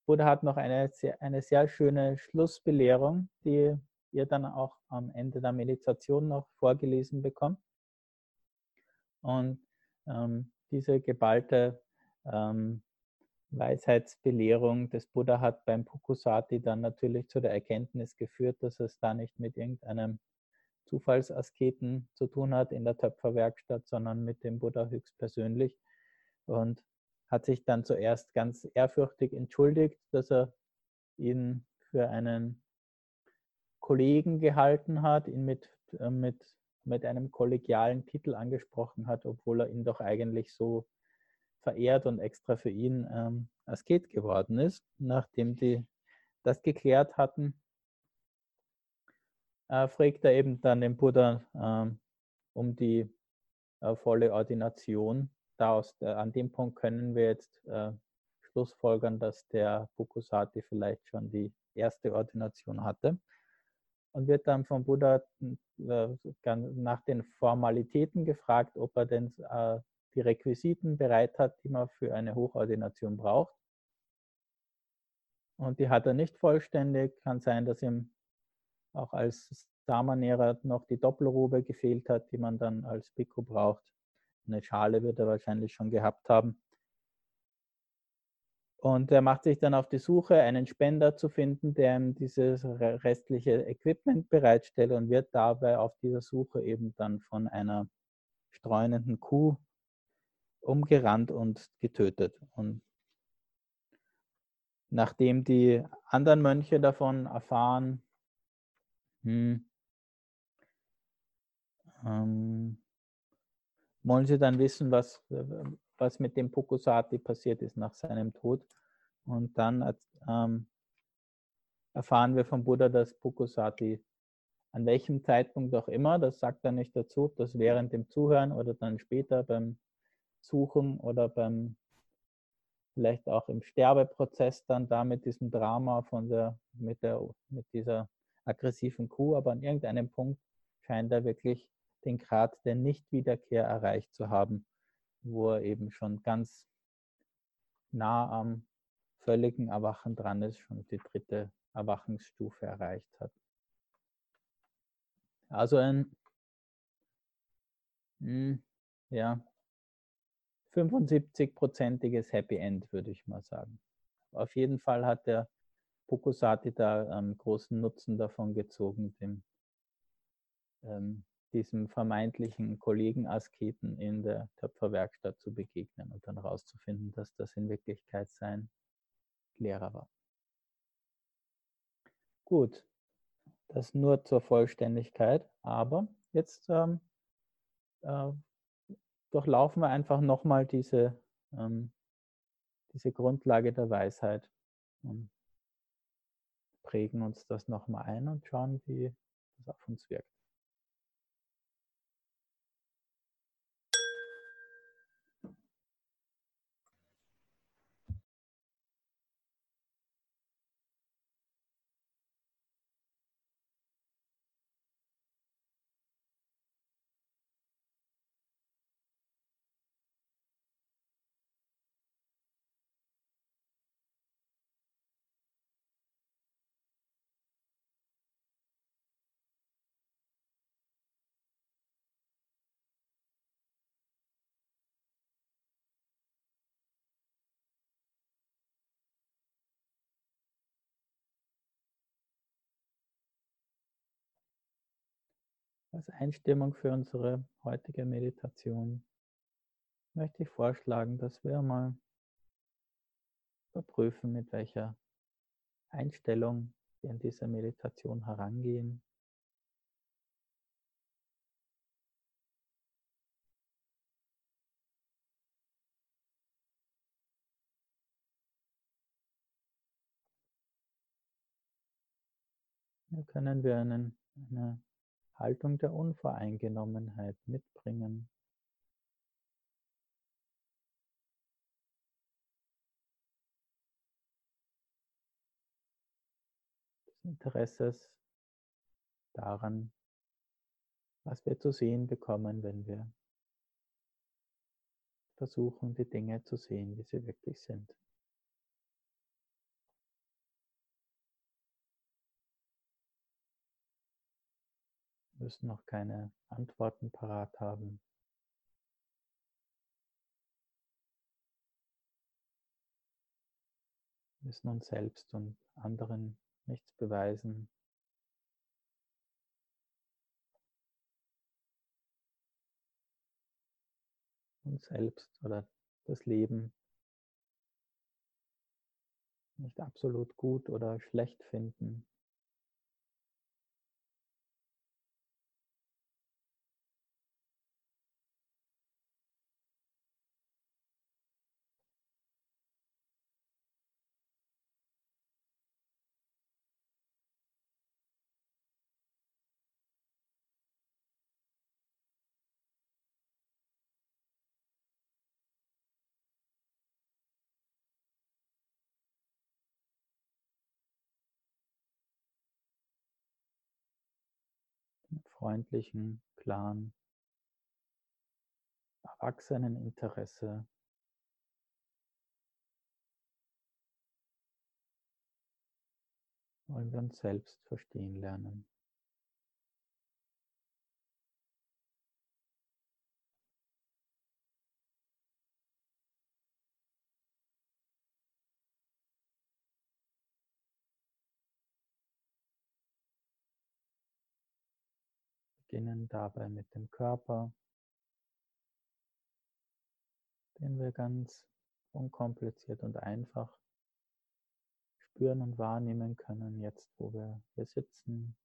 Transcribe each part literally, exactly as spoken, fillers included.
Buddha hat noch eine sehr, eine sehr schöne Schlussbelehrung, die ihr dann auch am Ende der Meditation noch vorgelesen bekommt. Und ähm, diese geballte ähm, Weisheitsbelehrung des Buddha hat beim Pukusati dann natürlich zu der Erkenntnis geführt, dass es da nicht mit irgendeinem Zufallsasketen zu tun hat in der Töpferwerkstatt, sondern mit dem Buddha höchstpersönlich, und hat sich dann zuerst ganz ehrfürchtig entschuldigt, dass er ihn für einen Kollegen gehalten hat, ihn mit, äh, mit, mit einem kollegialen Titel angesprochen hat, obwohl er ihn doch eigentlich so verehrt und extra für ihn ähm, Asket geworden ist. Nachdem die das geklärt hatten, äh, fragt er eben dann den Buddha ähm, um die äh, volle Ordination. Daraus, äh, an dem Punkt können wir jetzt äh, schlussfolgern, dass der Pukusati vielleicht schon die erste Ordination hatte, und wird dann vom Buddha äh, nach den Formalitäten gefragt, ob er denn äh, die Requisiten bereit hat, die man für eine Hochordination braucht. Und die hat er nicht vollständig. Kann sein, dass ihm auch als Samanera noch die Doppelrobe gefehlt hat, die man dann als Bhikkhu braucht. Eine Schale wird er wahrscheinlich schon gehabt haben. Und er macht sich dann auf die Suche, einen Spender zu finden, der ihm dieses restliche Equipment bereitstellt, und wird dabei auf dieser Suche eben dann von einer streunenden Kuh umgerannt und getötet. Und nachdem die anderen Mönche davon erfahren, hm, ähm, wollen sie dann wissen, was, was mit dem Pukusati passiert ist nach seinem Tod. Und dann ähm, erfahren wir vom Buddha, dass Pukusati an welchem Zeitpunkt auch immer, das sagt er nicht dazu, ob das während dem Zuhören oder dann später beim Suchen oder beim vielleicht auch im Sterbeprozess dann da mit diesem Drama von der, mit der, mit dieser aggressiven Kuh, aber an irgendeinem Punkt scheint er wirklich den Grad der Nichtwiederkehr erreicht zu haben, wo er eben schon ganz nah am völligen Erwachen dran ist, schon die dritte Erwachensstufe erreicht hat. Also ein mh, ja, fünfundsiebzig-prozentiges Happy End, würde ich mal sagen. Auf jeden Fall hat der Pukusati da ähm, großen Nutzen davon gezogen, dem, ähm, diesem vermeintlichen Kollegen-Asketen in der Töpferwerkstatt zu begegnen und dann herauszufinden, dass das in Wirklichkeit sein Lehrer war. Gut, das nur zur Vollständigkeit, aber jetzt ähm, äh, durchlaufen wir einfach nochmal diese, ähm, diese Grundlage der Weisheit und prägen uns das nochmal ein und schauen, wie das auf uns wirkt. Als Einstimmung für unsere heutige Meditation möchte ich vorschlagen, dass wir mal überprüfen, mit welcher Einstellung wir in dieser Meditation herangehen. Hier können wir einen, eine Haltung der Unvoreingenommenheit mitbringen, des Interesses daran, was wir zu sehen bekommen, wenn wir versuchen, die Dinge zu sehen, wie sie wirklich sind. müssen noch keine Antworten parat haben. Wir müssen uns selbst und anderen nichts beweisen. Uns selbst oder das Leben nicht absolut gut oder schlecht finden. Mit freundlichen, klaren, erwachsenen Interesse wollen wir uns selbst verstehen lernen. Beginnen dabei mit dem Körper, den wir ganz unkompliziert und einfach spüren und wahrnehmen können, jetzt wo wir hier sitzen.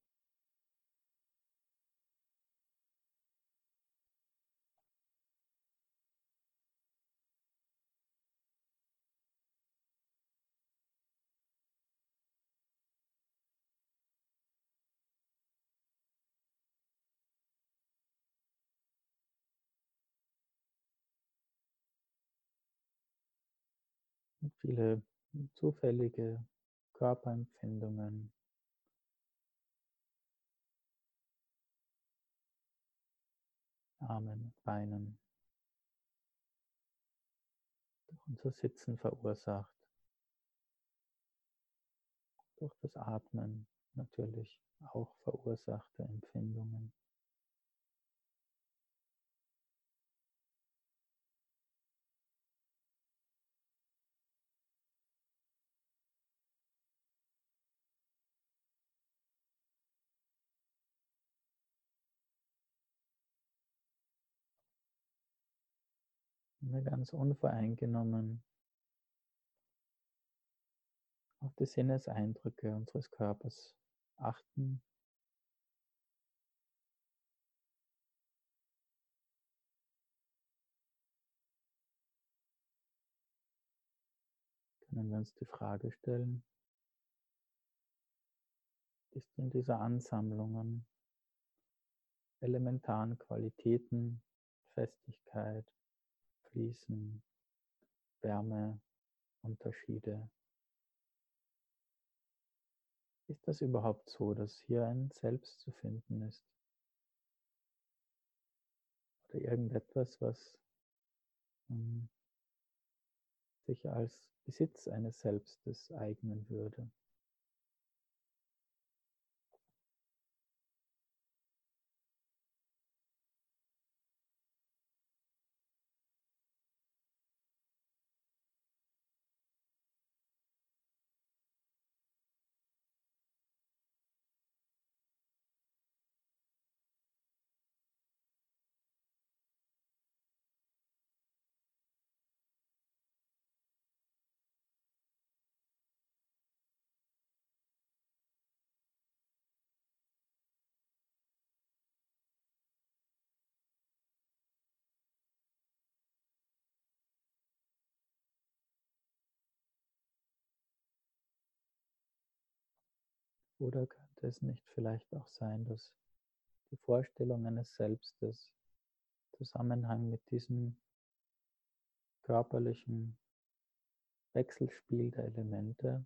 Und viele zufällige Körperempfindungen, Armen, Beinen, durch unser Sitzen verursacht, durch das Atmen natürlich auch verursachte Empfindungen. Wenn wir ganz unvoreingenommen auf die Sinneseindrücke unseres Körpers achten, können wir uns die Frage stellen, ist in dieser Ansammlung an elementaren Qualitäten, Festigkeit, Fließen, Wärme, Unterschiede, ist das überhaupt so, dass hier ein Selbst zu finden ist? Oder irgendetwas, was ähm, sich als Besitz eines Selbstes eignen würde? Oder könnte es nicht vielleicht auch sein, dass die Vorstellung eines Selbstes im Zusammenhang mit diesem körperlichen Wechselspiel der Elemente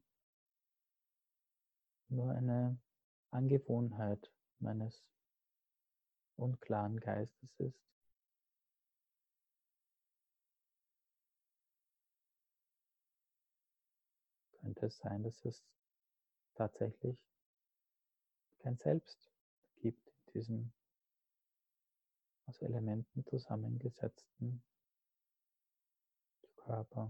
nur eine Angewohnheit meines unklaren Geistes ist? Könnte es sein, dass es tatsächlich kein Selbst gibt in diesem aus Elementen zusammengesetzten Körper.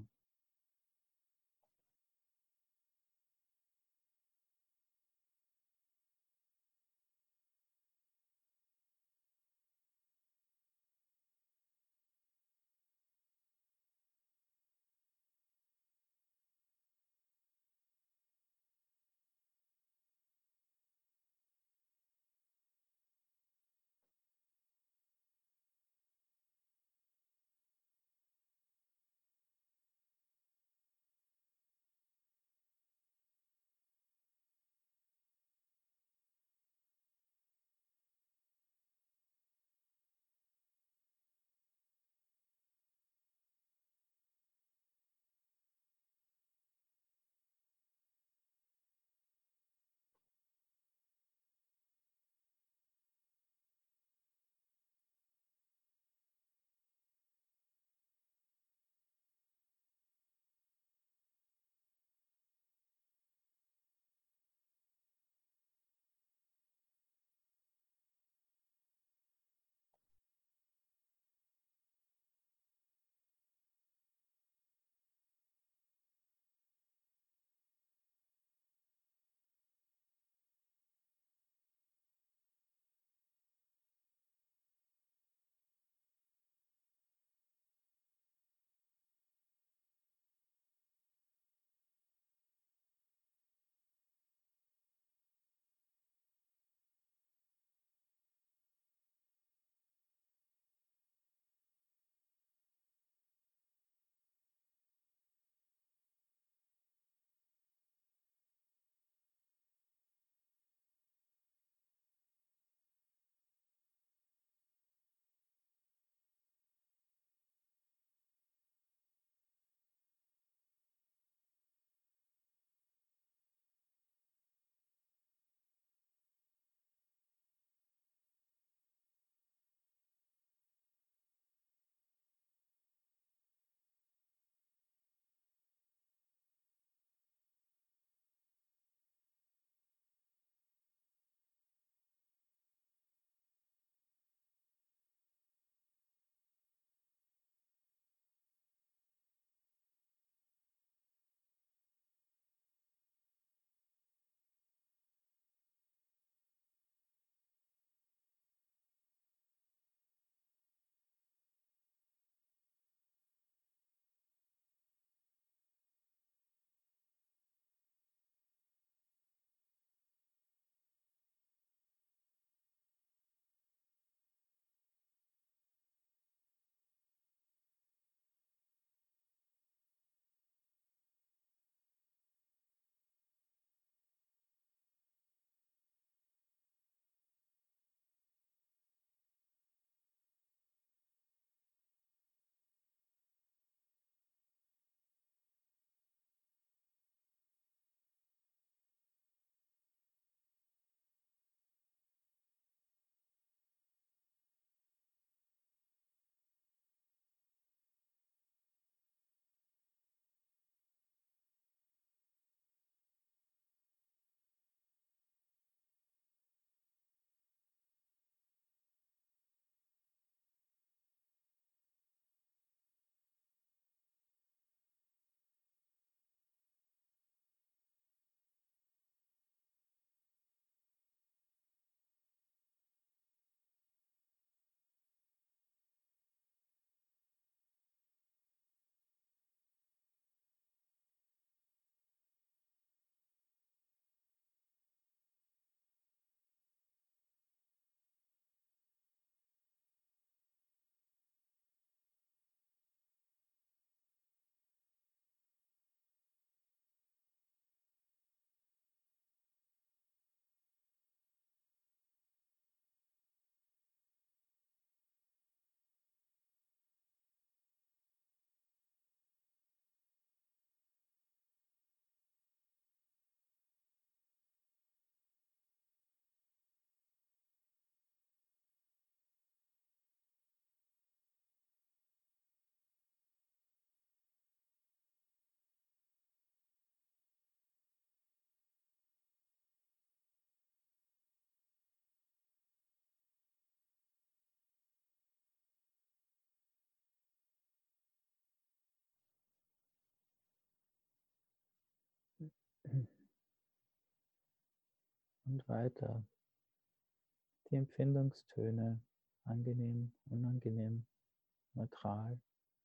und weiter. Die Empfindungstöne, angenehm, unangenehm, neutral,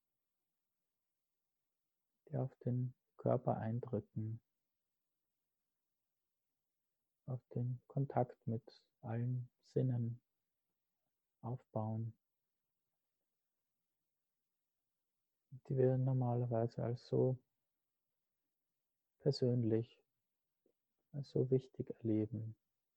die auf den Körper eindrücken, auf den Kontakt mit allen Sinnen aufbauen, die wir normalerweise als so persönlich, als so wichtig erleben.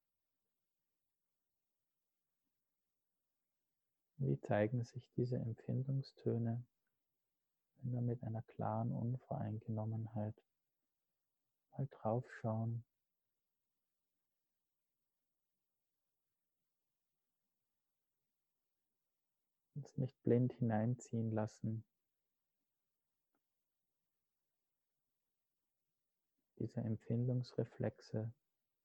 Wie zeigen sich diese Empfindungstöne, wenn wir mit einer klaren Unvoreingenommenheit mal draufschauen, uns nicht blind hineinziehen lassen, diese Empfindungsreflexe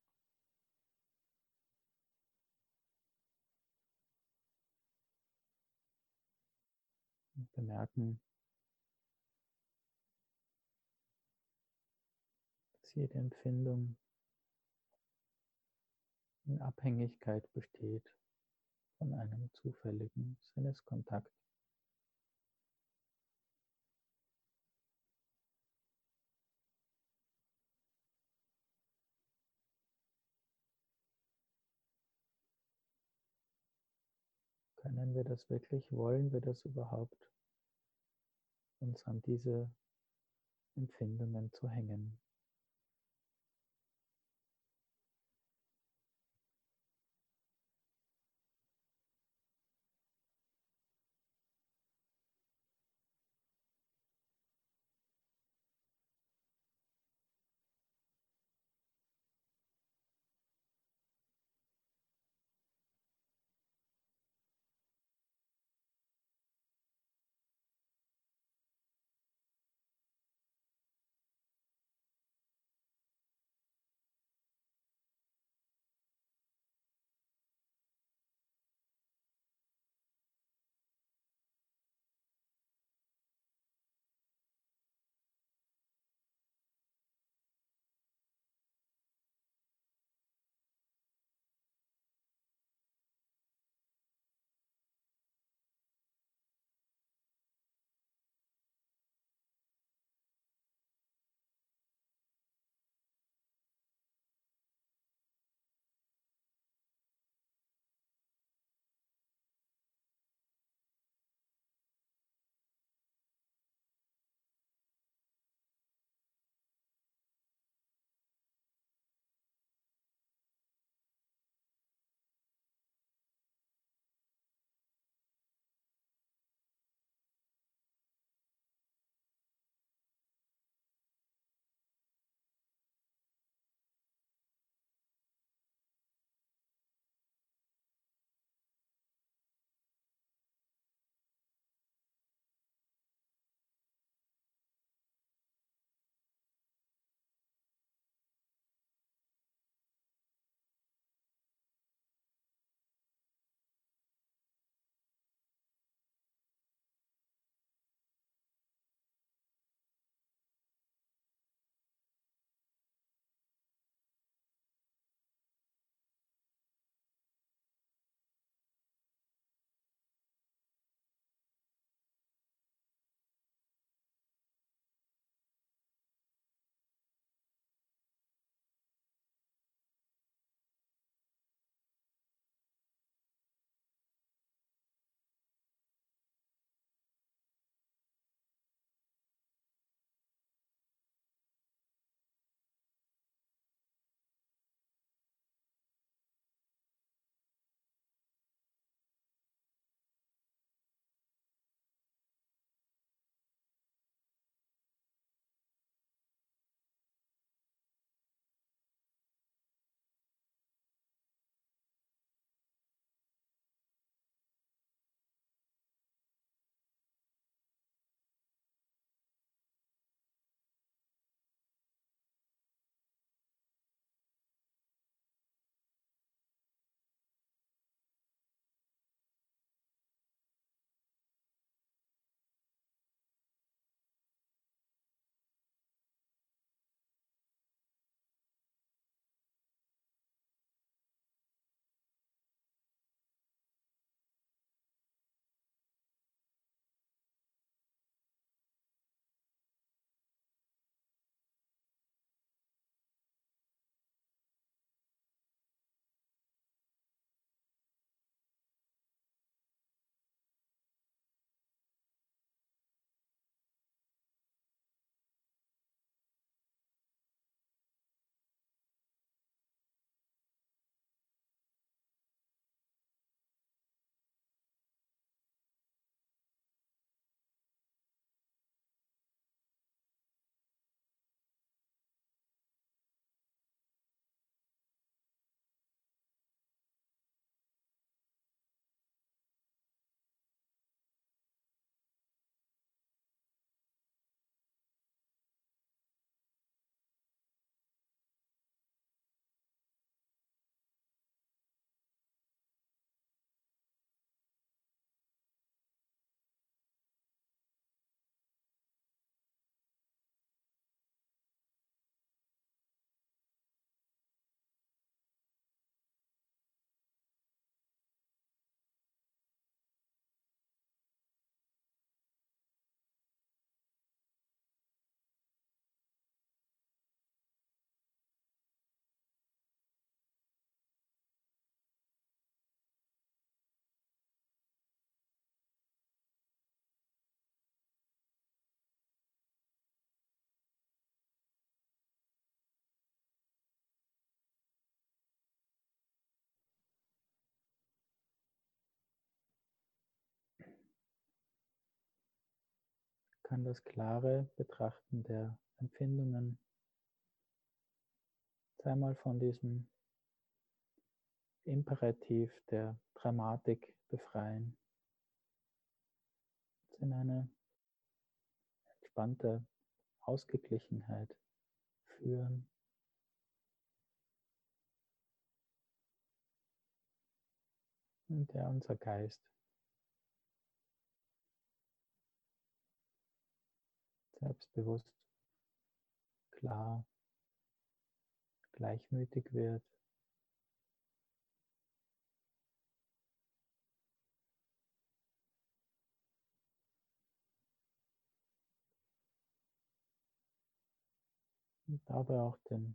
und bemerken, dass jede Empfindung in Abhängigkeit besteht von einem zufälligen Sinneskontakt. Können wir das wirklich? Wollen wir das überhaupt, uns an diese Empfindungen zu hängen? kann das klare Betrachten der Empfindungen zweimal von diesem Imperativ der Dramatik befreien, in eine entspannte Ausgeglichenheit führen. In der unser Geist selbstbewusst, klar, gleichmütig wird. Und dabei auch den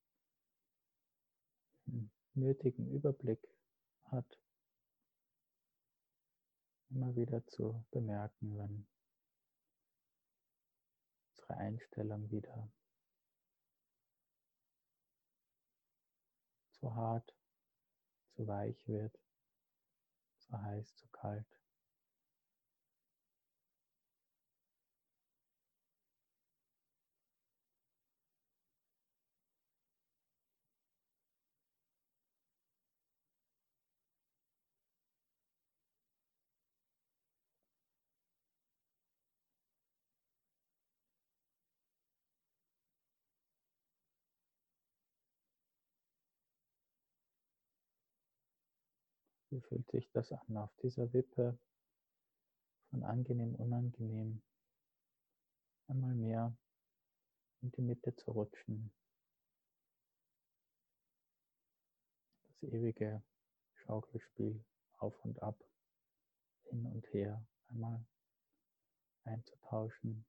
nötigen Überblick hat, immer wieder zu bemerken, wenn unsere Einstellung wieder zu hart, zu weich wird, zu heiß, zu kalt. Wie fühlt sich das an auf dieser Wippe von angenehm, unangenehm, einmal mehr in die Mitte zu rutschen. Das ewige Schaukelspiel auf und ab, hin und her, einmal einzutauschen.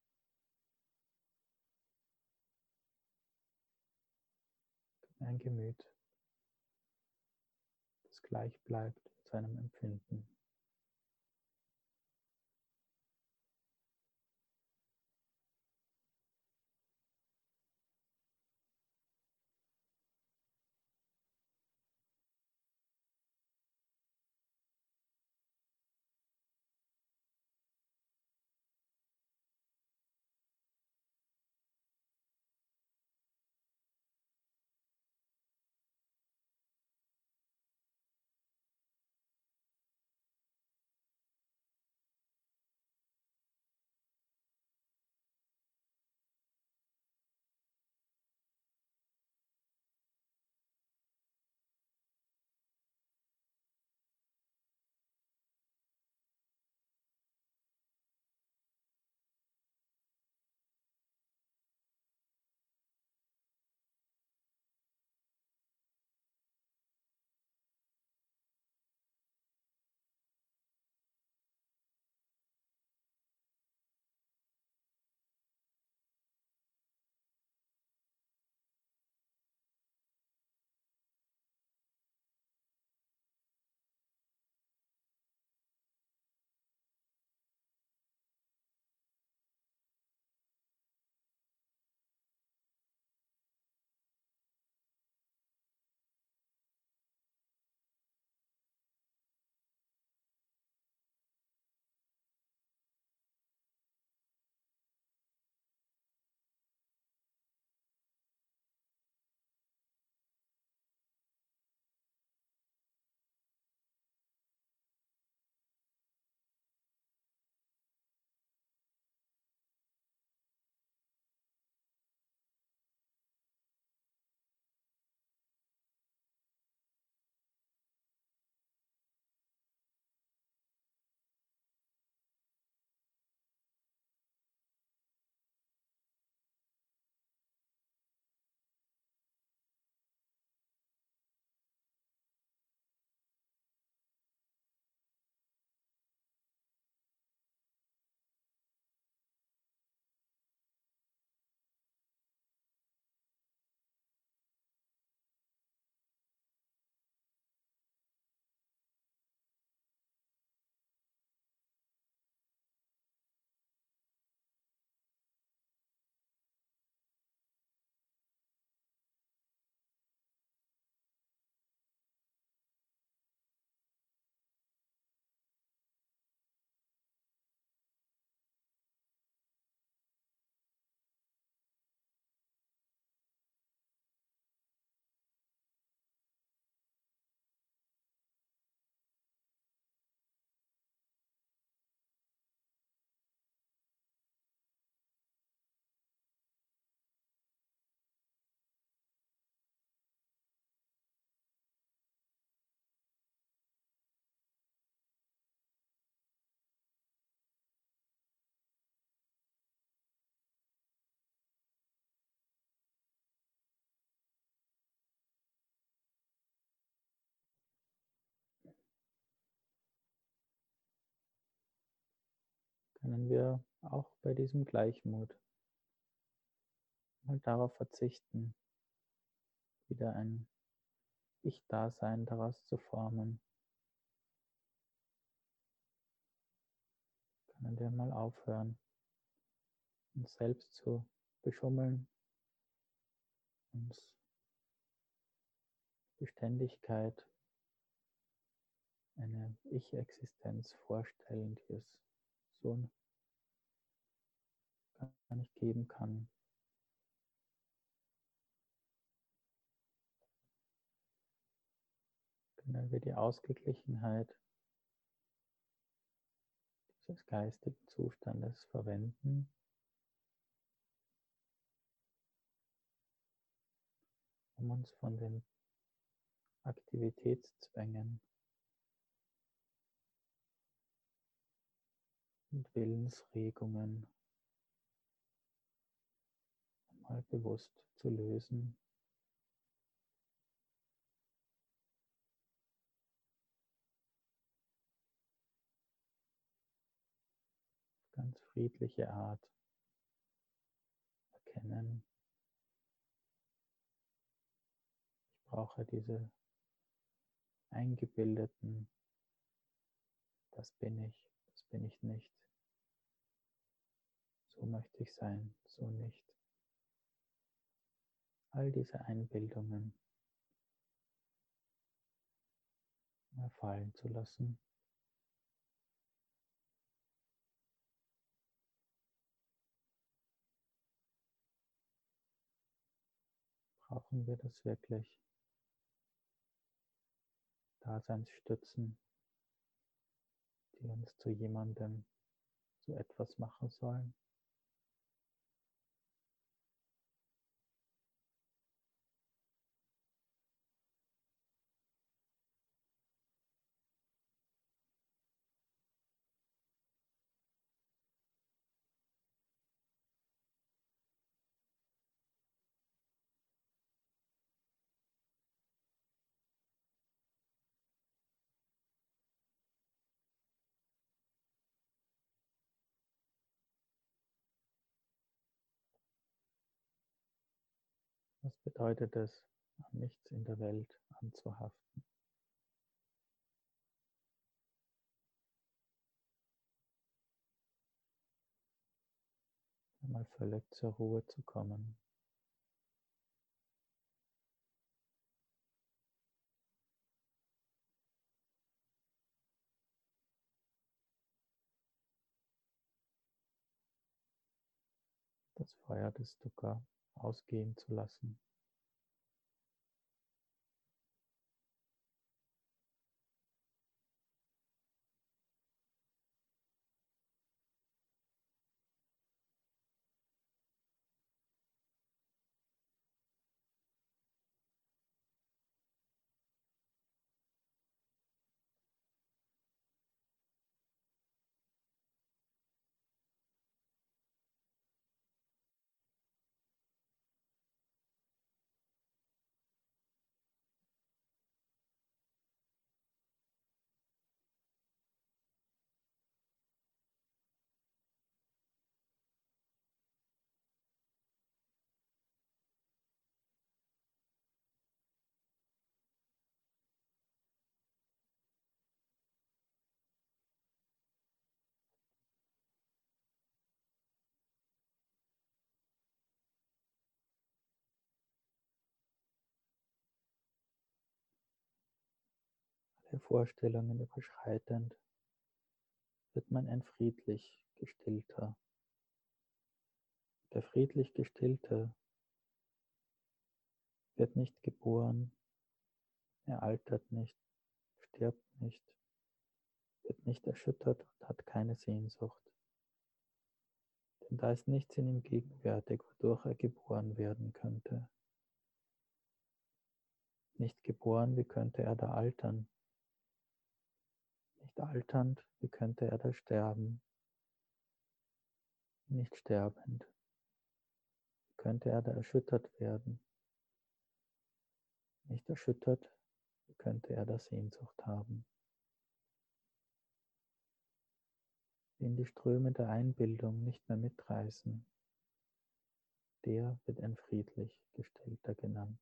Ein Gemüt, das gleich bleibt in seinem Empfinden. können wir auch bei diesem Gleichmut mal darauf verzichten, wieder ein Ich-Dasein daraus zu formen. Können wir mal aufhören, uns selbst zu beschummeln, uns Beständigkeit, eine Ich-Existenz vorstellen, die es so gar nicht geben kann. Können wir die Ausgeglichenheit dieses geistigen Zustandes verwenden, um uns von den Aktivitätszwängen und Willensregungen mal bewusst zu lösen. Auf ganz friedliche Art erkennen, ich brauche diese eingebildeten, das bin ich, das bin ich nicht, so möchte ich sein, so nicht. All diese Einbildungen mal fallen zu lassen. Brauchen wir das wirklich? Daseinsstützen, die uns zu jemandem, zu etwas machen sollen? Was bedeutet es, an nichts in der Welt anzuhaften? Einmal völlig zur Ruhe zu kommen. Das Feuer des Dukkha ausgehen zu lassen. Alle Vorstellungen überschreitend, wird man ein friedlich Gestillter. Der friedlich Gestillte wird nicht geboren, er altert nicht, stirbt nicht, wird nicht erschüttert und hat keine Sehnsucht. Denn da ist nichts in ihm gegenwärtig, wodurch er geboren werden könnte. Nicht geboren, wie könnte er da altern? Nicht alternd, wie könnte er da sterben? Nicht sterbend, wie könnte er da erschüttert werden? Nicht erschüttert, wie könnte er da Sehnsucht haben? den die Ströme der Einbildung nicht mehr mitreißen, der wird ein friedlich Gestellter genannt.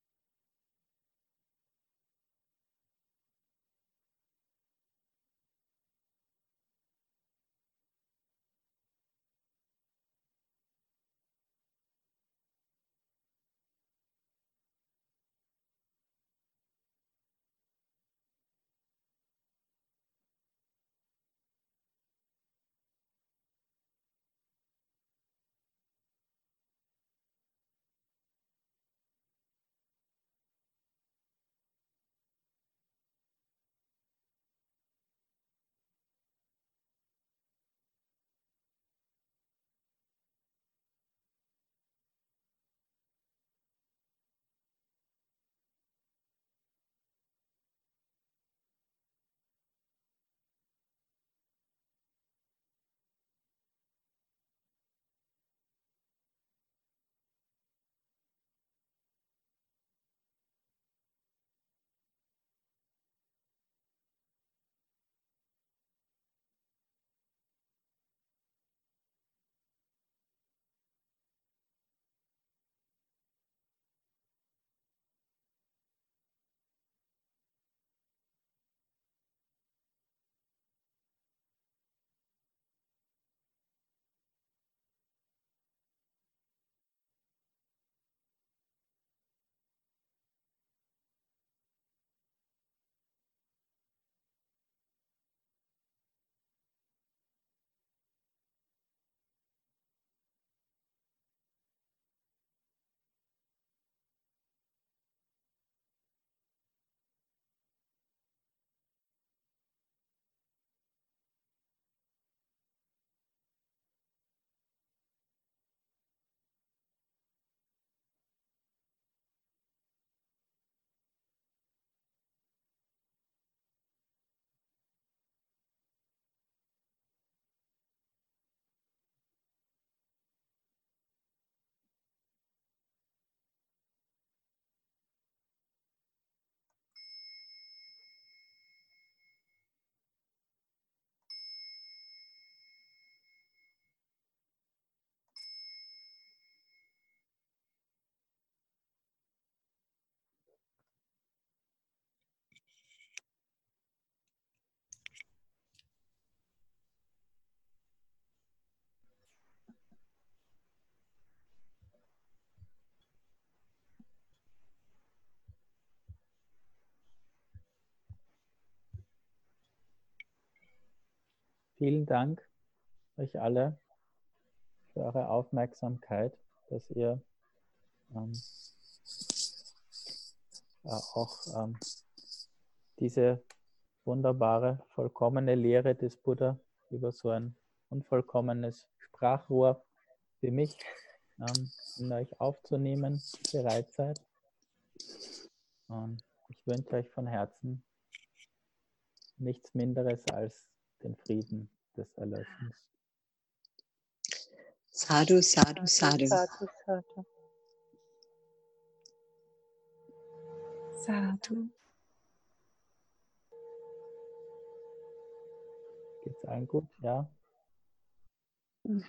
Vielen Dank euch alle für eure Aufmerksamkeit, dass ihr ähm, äh, auch ähm, diese wunderbare, vollkommene Lehre des Buddha über so ein unvollkommenes Sprachrohr für mich ähm, in euch aufzunehmen bereit seid. Und ich wünsche euch von Herzen nichts Minderes als den Frieden des Erlöschens. Sadhu, sadhu, sadhu. Sadhu, sadhu. Sadhu. Geht's allen gut? Ja? Mhm.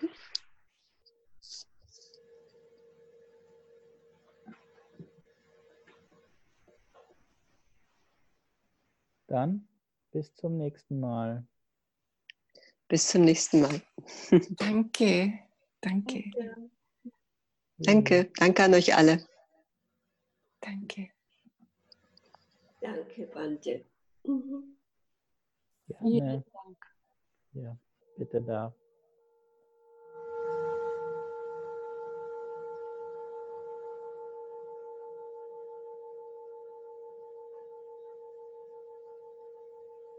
Dann bis zum nächsten Mal. Bis zum nächsten Mal. Danke, danke, Danke, danke an euch alle. danke. Danke, Bante. Mhm. Gerne. Ja, bitte da.